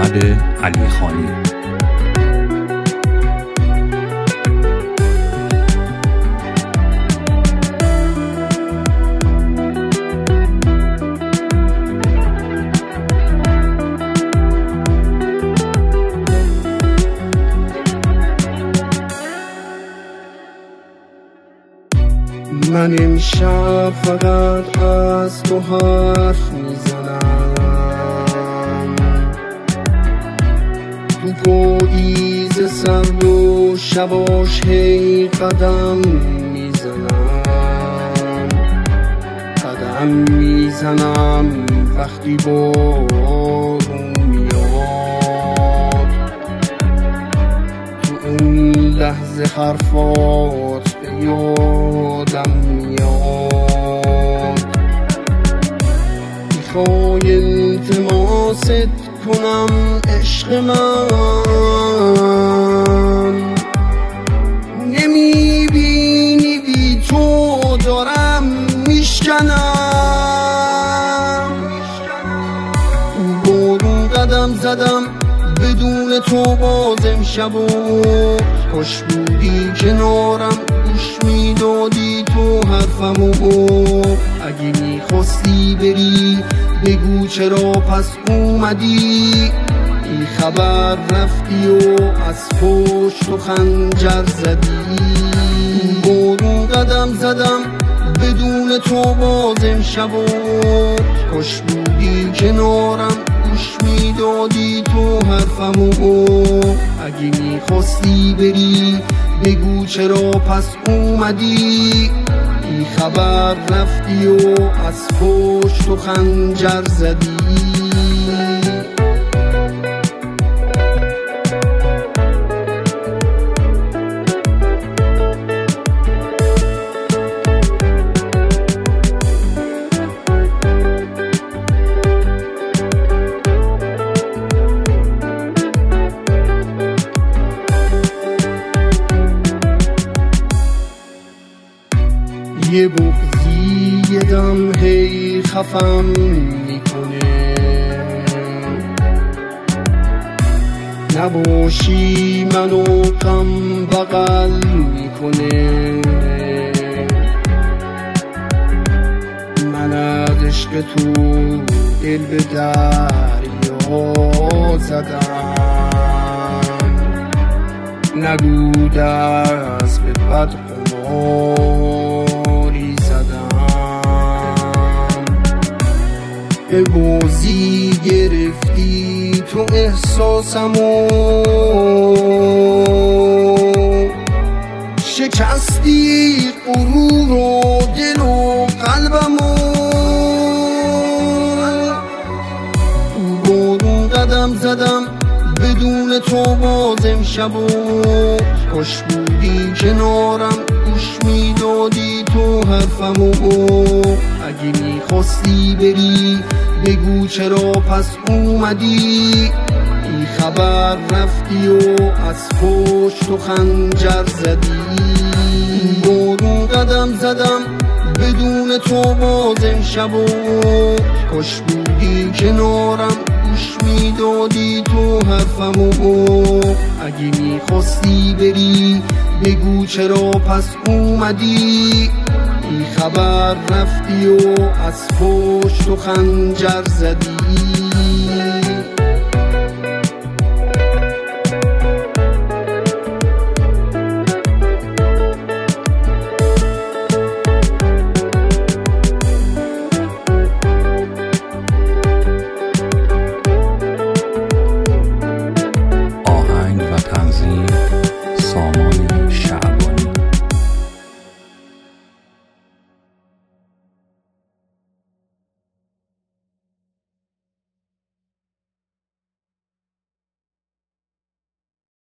محمد علیخانی. من امشب فقط از تو حرف میزنم، تو پاییز سرد و شباش هی قدم میزنم وقتی بارون میاد، تو اون لحظه حرفات به یادم میاد. میخوای التماست کنم عشق من، نمیبینی بی تو دارم میشکنم. بارون قدم زدم بدون تو باز امشب و خوش بودی کنارم، گوش میدادی تو حرفمو. اگه میخواستی بری بگو چرا پس اومدی، بی خبر رفتی و از پشت و خنجر زدی. بارون قدم زدم بدون تو باز امشب و خوش بودی کنارم، گوش میدادی تو حرفمو. اگه میخواستی بری بگو چرا پس اومدی، بی خبر رفتی و از پشت و خنجر زدی. یه بغضی یه دم هی خفم میکنه، نباشی منو غم بغل میکنه. من از عشق تو دل به دریا زدم، نگو دست به بد قماری زدم. به بازی گرفتی تو احساسمو، شکستی غرور و دل و قلبمو. بارون قدم زدم بدون تو باز امشب و خوش بودی کنارم، گوش میدادی تو حرفمو. اگه میخواستی بری بگو چرا پس اومدی، بی خبر رفتی و از پشت و خنجر زدی. بارون قدم زدم بدون تو باز امشب و خوش بودی کنارم، گوش میدادی تو حرفمو. اگه میخواستی بری بگو چرا پس اومدی، بی خبر رفتی و از پشت و خنجر زدی.